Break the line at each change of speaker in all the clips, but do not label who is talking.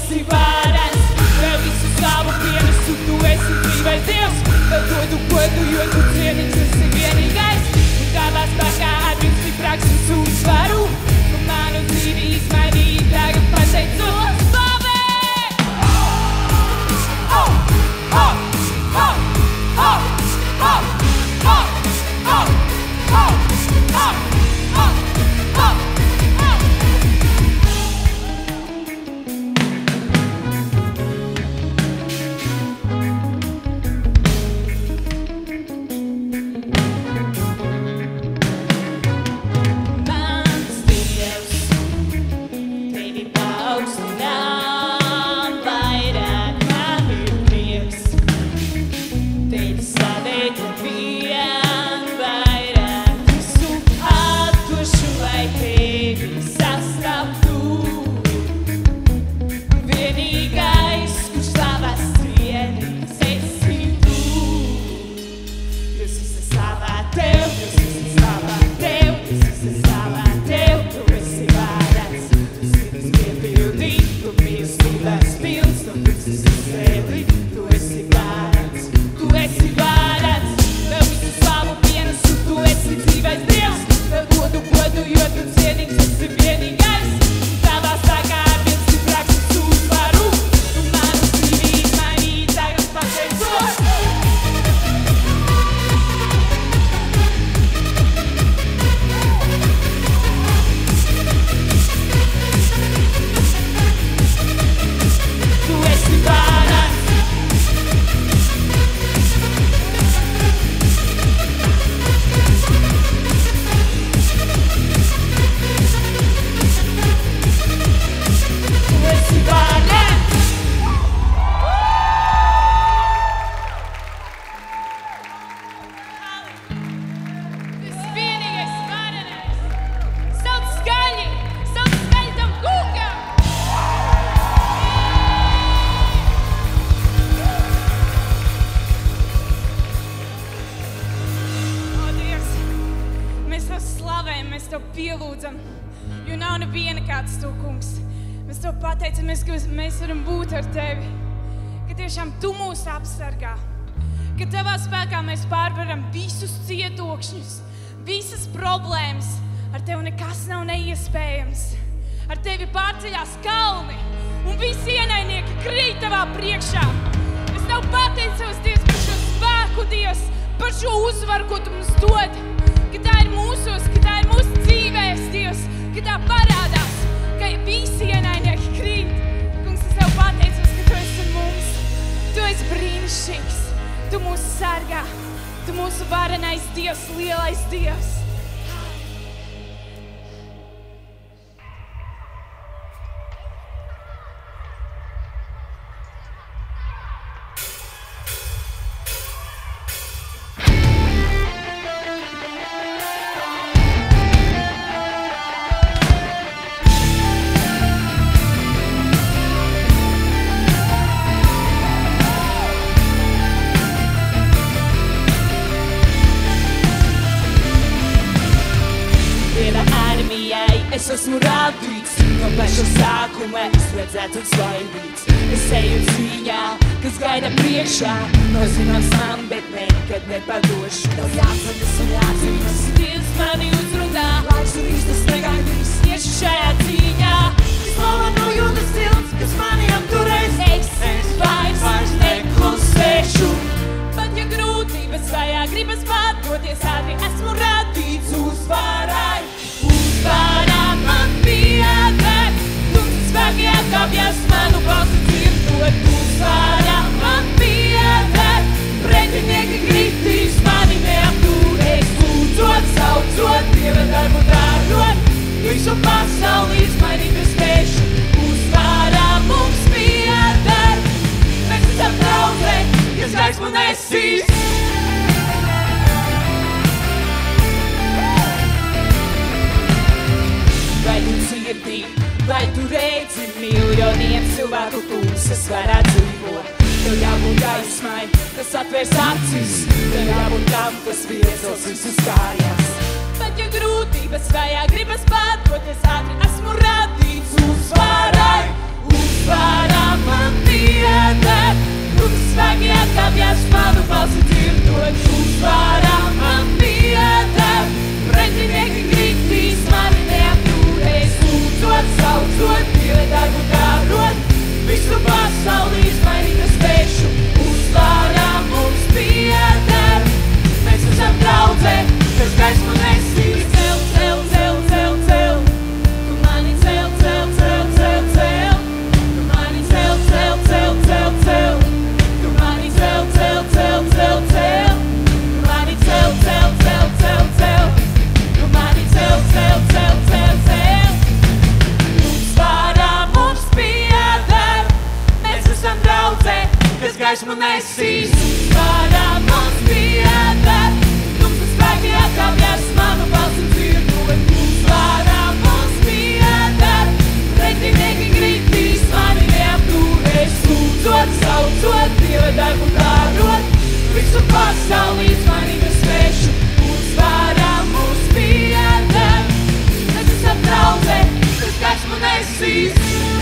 esi varens, tev visu savu pienesu, tu esi dzīvais Dievs, tev dodu godu, jo tu cienīgs esi vienīgais, un tavā spēkā arvien stiprāks un uzvaru, un manu dzīvi izmainīji, tagad pateicos Slavēju! Mēs varam būt ar Tevi, ka tiešām Tu mūs apsargā, ka Tavā spēkā mēs pārvaram visus cietokšņus, visas problēmas. Ar Tevi nekas nav neiespējams. Ar Tevi pārceļās kalni un visi ienaidnieki krīt Tavā priekšā. Es Tev pateicos, Dievs, par šo spēku, Dievs, par šo uzvaru, ko Tu mums dod, ka tā ir mūsos, ka tā ir mūsu dzīvēs, Dievs, ka tā parādās, ka visi ienaidnieki krīt. Tev pateicos, ka Tu esi ar mums. Tu esi brīnišķīgs. Tu mūs sargā. Tu mūsu varenais Dievs, lielais Dievs.
Es esmu radīts, no paša sākuma es redzētu un svaidīts. Es eju cīņā, kas gaida priekšā, nozināms man, bet nekad nepadošu. Tev jāatceras un jāatzīst, Dievs mani uzrunā, laiks un īstas negaidīs. Tieši šajā cīņā, es novainoju tas cilts, kas mani apturēs. Es vairs neklusēšu. Pat ja grūtības vajā gribas pārdoties ātri, esmu radīts uzvarai. Uzvarā man pieder, tumsas spēki atkāpjas, manu balsi dzirdot. Uzvarā man pieder, pretinieki kritīs, mani neapturēs. Lūdzot, saucot, Dieva darbu dārot, visu pasauli izmainīt es spēšu. Uzvarā mums pieder, mēs esam draudzē, kas gaismu nesīs. Vai tu dzirdi, vai tu redzi, miljoniem cilvēku tumsas varā dzīvot. Tev jābūt gaismai, kas atvērs acis, tev jābūt tam, kas viezos visus kājās. Bet ja grūtības vajā gribas pārdoties ātri, esmu radīts uzvarai, uzvarai. jākāpjas manu balsi dzirdot, uzvārā man pieder. Pretinieki kritīs, mani neapturēs, lūdzot, saucot, piedarbu darot, visu pasauli izmainīt es spēšu, uzvārā mums pieder. Mēs esam draudzē, kas gaismu nesīs, cel, cel, cel, cel, cel. Tu mani cel, cel, cel, cel, cel. Tu mani cel, cel, cel, cel, cel. Tu mani cel, cel, cel, cel, cel. Tu mani cel, cel, cel, cel, cel. Tu mani cel, cel, cel, cel, cel. Uzvārā mums pieder. Mēs esam draudzē, kas gaismu nesīs. Uzvārā mums pieder. Tumsas spēki atkāpjas manu balsi dzirdot. Uzvārā mums pieder. Pretinieki kritīs, mani neapturēs, lūdzot, saucot, Dieva darbu darot, visu pasauli izmainīt es spēšu, uzvārā mums pieder. Mēs esam draudzē, kas gaismu nesīs.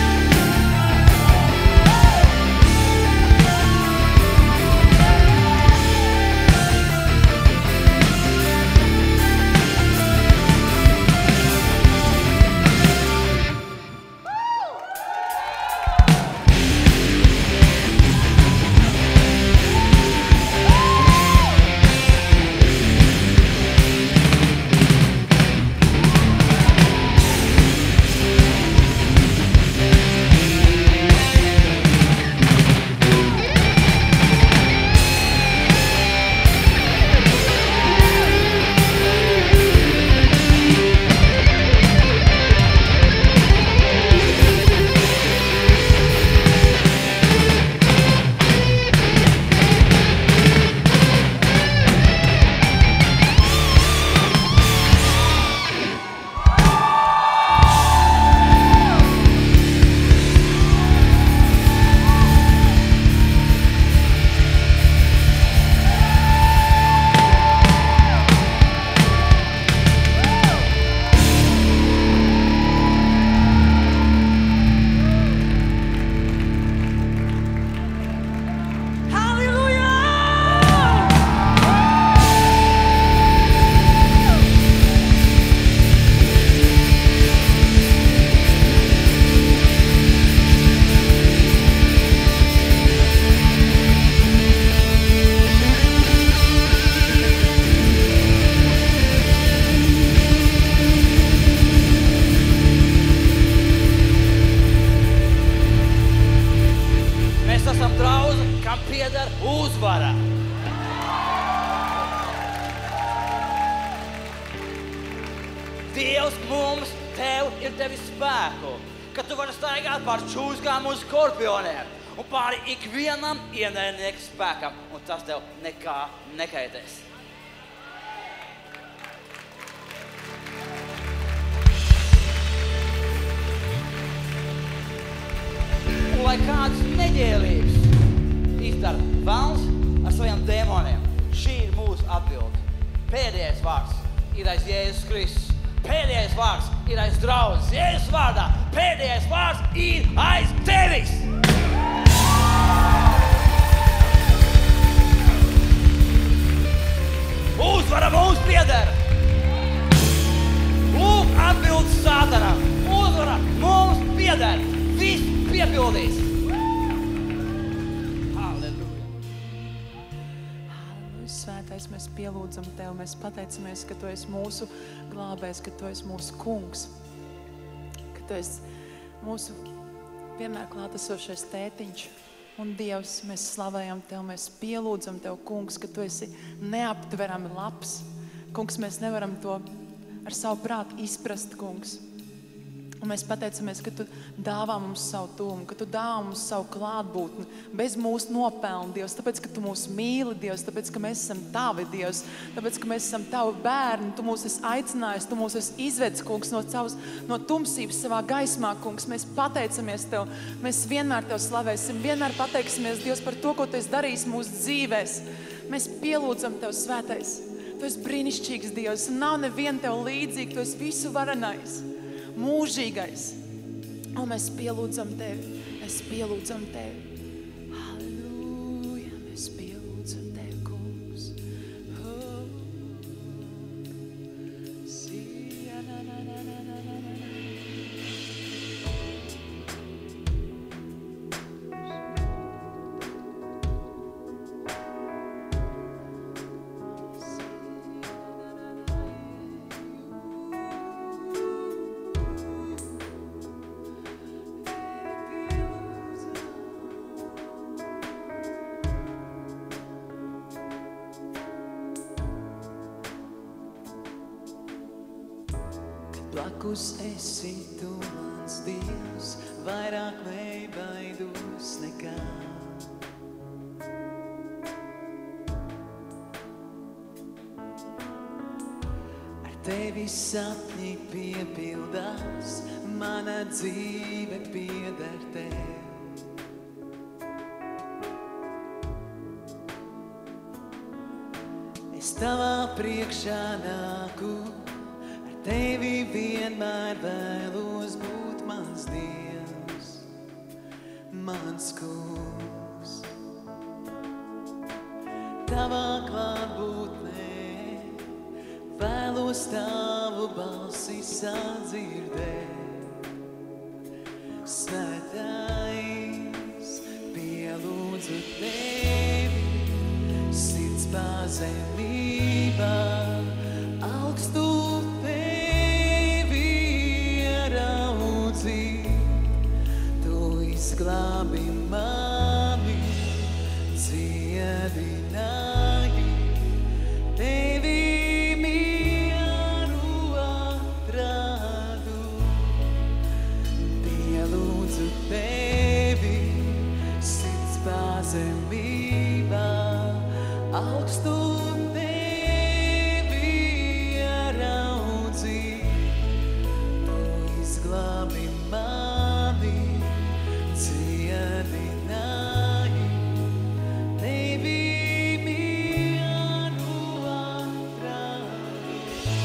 Dievs mums, tev ir devis spēku, ka tu vari staigāt pār čūskām un skorpioniem un pāri ikvienam ienaidnieku spēkam, un tas tev nekā nekaitēs. Un lai kādas neģēlības izdara velns ar saviem dēmoniem, šī ir mūsu atbilde. Pēdējais vārds ir aiz Jēzus Kristus. Pēdējais vārds ir aiz draudzes. Jēzus vārdā pēdējais vārds ir aiz tevis. Uzvara mums pieder. Lūk atbildes Sātanam. Uzvara mums pieder. Viss piepildīs.
Svētais, mēs pielūdzam Tev, mēs pateicamies, ka Tu esi mūsu glābējs, ka Tu esi mūsu kungs, ka Tu esi mūsu vienmēr klātesošais tētiņš un Dievs. Mēs slavējam Tev, mēs pielūdzam Tev, kungs, ka Tu esi neaptverami labs. Kungs, mēs nevaram to ar savu prātu izprast, kungs. Un mēs pateicamies, ka Tu dāvā mums savu tuvumu, ka Tu dāvā mums savu klātbūtni bez mūsu nopelna, Dievs, tāpēc, ka Tu mūs mīli, Dievs, tāpēc, ka mēs esam Tavi, Dievs, tāpēc, ka mēs esam Tavi bērni, Tu mūs esi aicinājis, Tu mūs esi izvedis, kungs, no tumsības savā gaismā, kungs. Mēs pateicamies Tev, mēs vienmēr Tev slavēsim, vienmēr pateiksimies, Dievs, par to, ko Tu esi darījis mūsu dzīvēs. Mēs pielūdzam Tev, Svētais. Tu esi brīnišķīgs, Dievs, un nav neviena Tev līdzīga, Tu esi visu varenais, mūžīgais. Un mēs pielūdzam Tevi. Mēs pielūdzam Tevi. Halleluja. Mēs pielūdzam.
blakus esi tu mans Dievs, vairāk nebaidos nekā. Ar tevi sapņi piepildās, mana dzīve pieder tev. Es tavā priekšā nāku, ar tevi vienmēr vēlos būt mans Dievs, mans kungs. Tavā klātbūtnē vēlos tavu balsi sadzirdēt. Svētais, pielūdzu tevi, sirds pazemībā, augstu tevi ieraudzīt. Tu izglābi mani, dziedināji, tevi mieru atradu. Pielūdzu tevi, sirds pazemībā, augstu tevi ieraudzīt. Tu izglābi mani, dziedināji, tevi mieru atradu.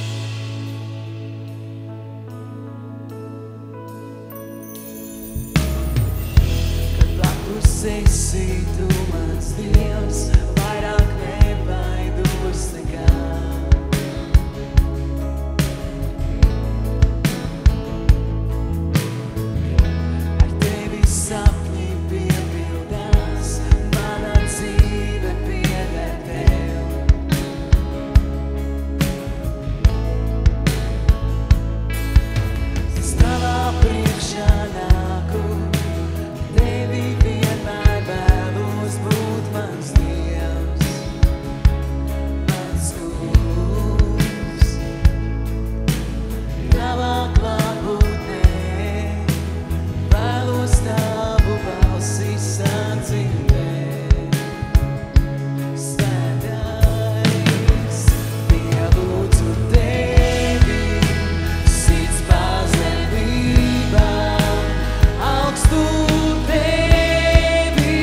Kad blakus esi tu mans Dievs, vairāk nebaidos nekā. Ar tevi sapņi piepildās, mana dzīve pieder tev. Es tavā priekšā nāku, tevi vienmēr vēlos būt mans Dievs, mans kungs. Tavā klātbūtnē vēlos tavu balsi sadzirdēt. Svētais, pielūdzu tevi, sirds pazemībā, augstu tevi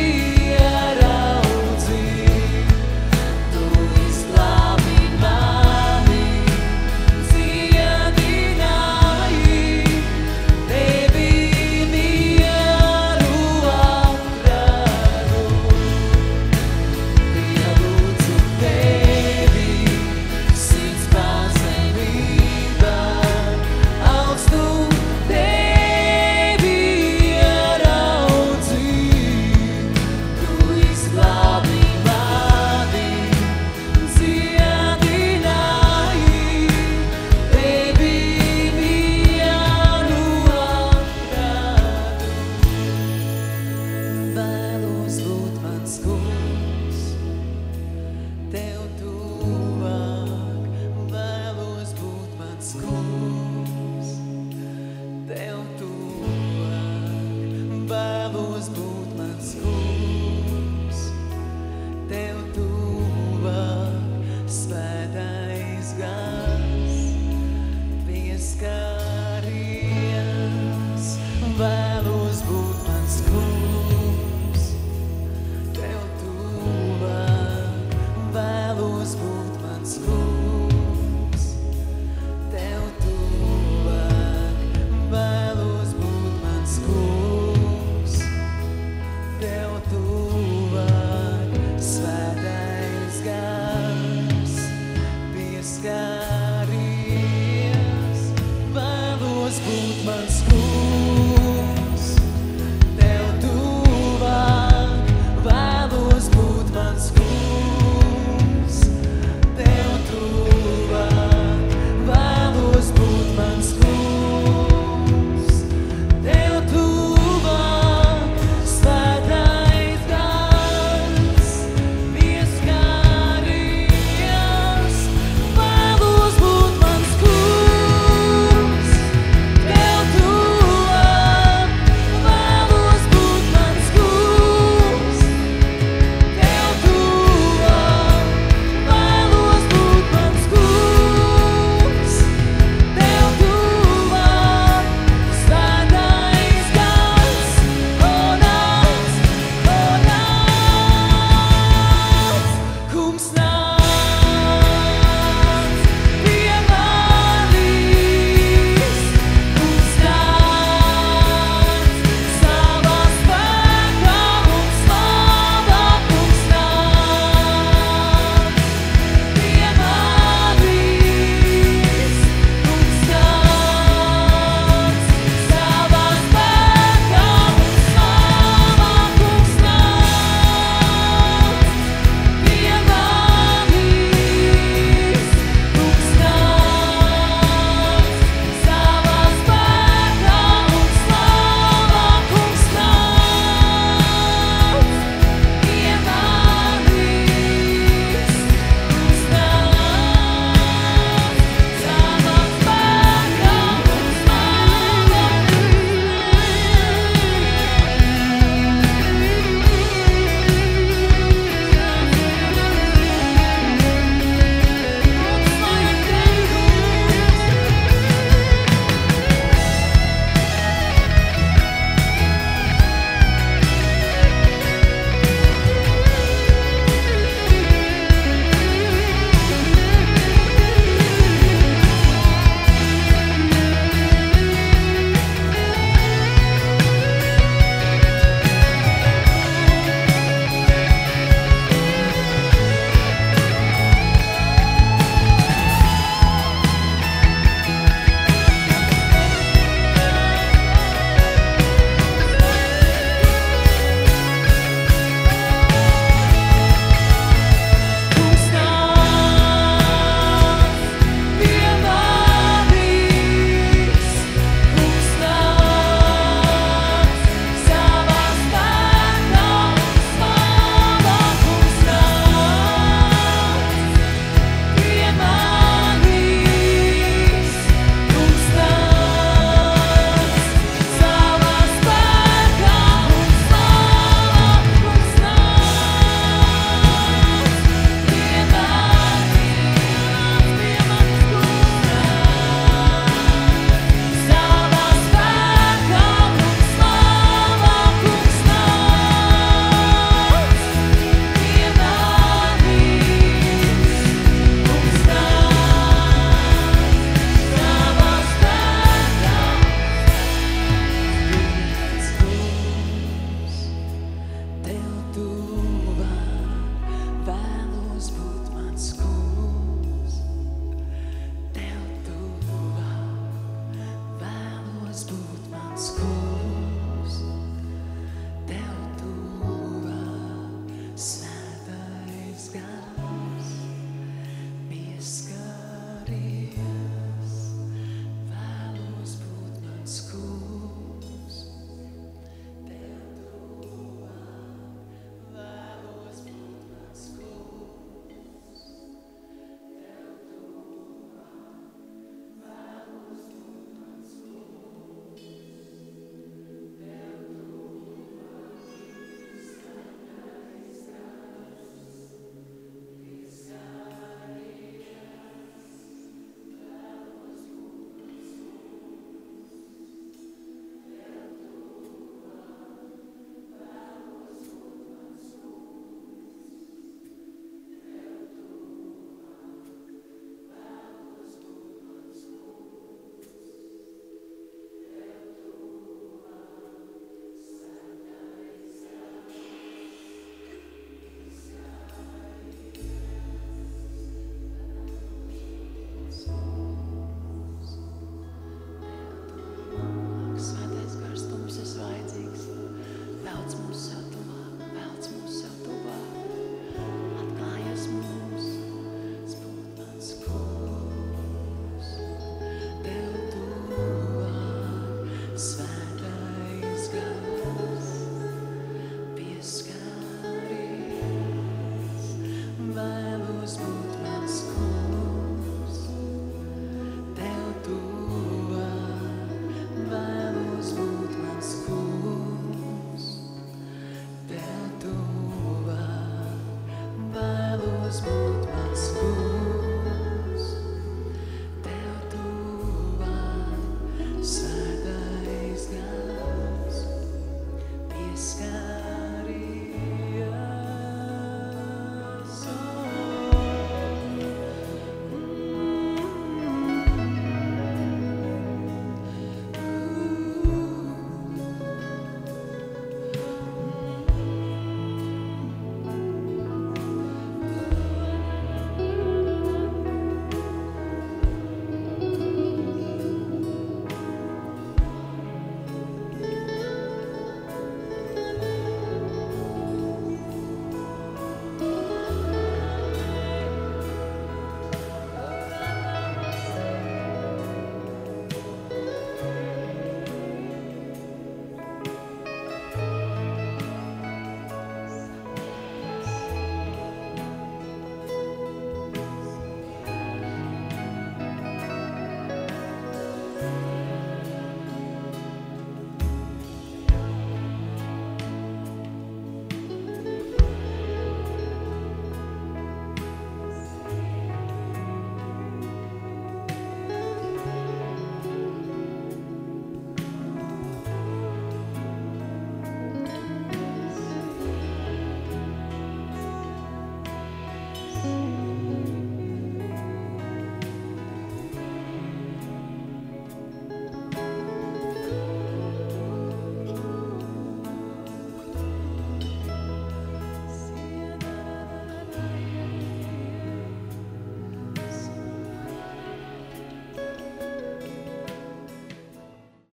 ieraudzīt. Tu izglābi mani, dziedināji, tevi mieru atradu. Pielūdzu tevi, sirds pazemībā, augstu tevi ieraudzīt. Tu izglābi mani, dziedināji, tevi mieru atradu. Vēlos būt mans kungs, tev tuvāk. Vēlos būt mans kungs, tev tuvāk. Vēlos būt mans kungs.